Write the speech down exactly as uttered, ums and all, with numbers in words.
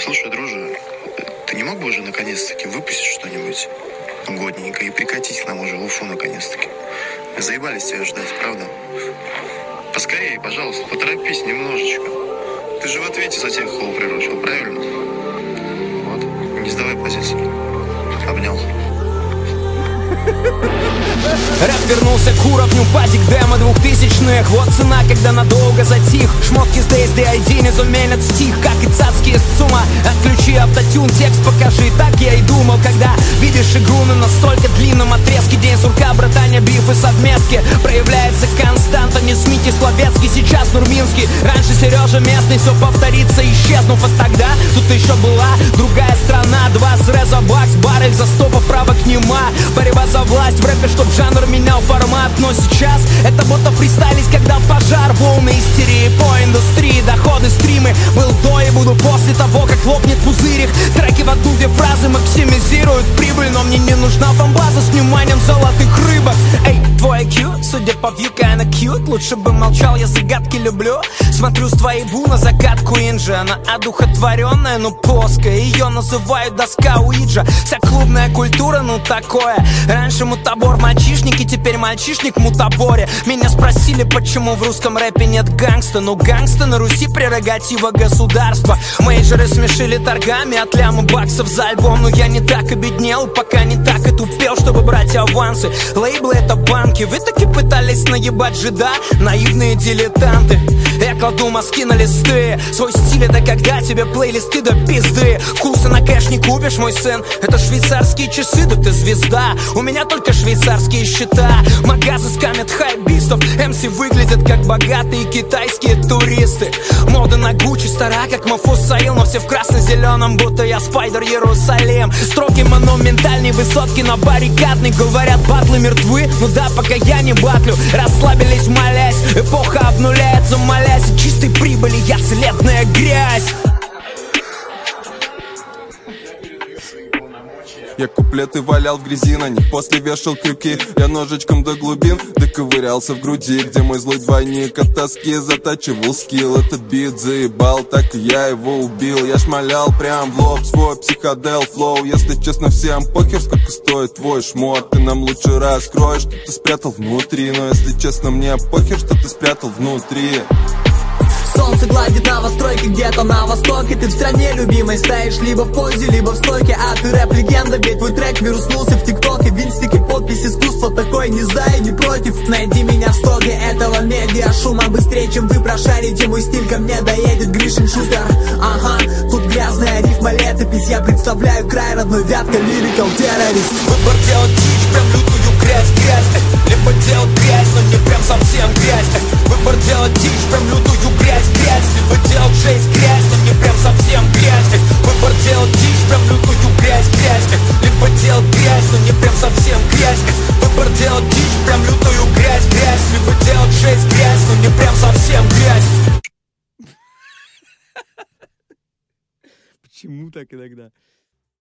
Слушай, друже, ты не мог бы уже наконец-таки выпустить что-нибудь годненькое и прикатить к нам уже в Уфу наконец-таки? Заебались тебя ждать, правда? Поскорее, пожалуйста, поторопись немножечко. Ты же в ответе за тех, кого приручил, правильно? Вот, не сдавай позиции. Обнял. Рэп вернулся к уровню падик демо двухтысячных. Вот цена, когда надолго затих. Шмотки с ди эс ди ай ди не заменят стих, как и цацкие с ЦУМа. Отключи автотюн, текст покажи. Так я и думал, когда видишь игру на настолько длинном отрезке. День сурка, братаня, биф и совместки. Проявляется константа, не Смити, Словецкий, сейчас Нурминский. Раньше Сережа местный, все повторится, исчезнув от тогда. Тут еще была другая страна. Два среза, бакс, баррель за сто поправок нема. Борьба за власть в рэпе, чтоб жанр менял формат. Но сейчас это будто фристайлить, когда пожар. Волны истерии по индустрии, доходы, стримы. Был до и буду после того, как лопнет пузырик. Треки в одну, две фразы максимизируют прибыль. Но мне не нужна фанбаза с вниманием золотых рыбок. Эй, твой ай кью, судя по view, kinda cute. Лучше бы молчал, я загадки люблю. Смотрю с твоей бу на закатку инжи. Она одухотворенная, но плоская. Ее называют доска Уиджа. Вся клубная культура, ну такое. Раньше мутабор мальчишники, теперь мальчишник в мутаборе. Меня спросили, почему в русском рэпе нет гангста. Ну гангста на Руси прерогатива государства. Мейджоры смешили торгами от ляма баксов за альбом. Но я не так обеднел, пока не так и тупел, чтобы брать авансы. Лейблы это банки, вы таки пытались наебать жида. Наивные дилетанты. Я кладу мазки на листы. Свой стиль это когда тебе плейлисты до пизды. Вкуса на кэш не купишь, мой сын. Это швейцарские часы, да ты звезда. У меня только швейцарские счета. Магазы скамят хайбистов. эм си выглядят как богатые китайские туристы. Мода на Гуччи стара, как Мафусаил. Но все в красно-зеленом, будто я Спайдер Иерусалим. Строки монументальные, высотки на баррикадной. Говорят, батлы мертвы, ну да, пока я не батлю. Расслабились, молясь, эпоха обнуляется, молясь. И чистой прибыли я целебная грязь. Я куплеты валял в грязи, на них после вешал крюки. Я ножичком до глубин доковырялся в груди, где мой злой двойник от тоски затачивал скилл. Этот бит заебал, так и я его убил. Я шмалял прям в лоб свой психодел флоу. Если честно, всем похер, сколько стоит твой шмот. Ты нам лучше раскроешь, что ты спрятал внутри. Но если честно, мне похер, что ты спрятал внутри. Солнце гладит новостройки где-то на востоке. Ты в стране любимой стоишь либо в позе, либо в стойке. А ты рэп-легенда, ведь твой трек вируснулся в ТикТоке. Винстики, подпись, искусство такой не за и не против. Найди меня в стоге этого медиа шума. Быстрее, чем вы прошарите, мой стиль ко мне доедет Гришин шутер. Ага, тут грязная рифма, летопись. Я представляю край родной, вятка, лирикал террорист. Выбор делать дичь, прям лютую грязь, грязь. Либо делать грязь, но не прям совсем грязь. Выбор делать дичь, прям лютую грязь, грязь. Либо делать жесть, грязь, но не прям совсем грязь. Выбор делать дичь, прям лютую грязь, грязь. Либо делать грязь, но не прям совсем грязь. Выбор делать дичь, прям лютую грязь, грязь. Либо делать жесть, грязь, но не прям совсем грязь. Почему так иногда?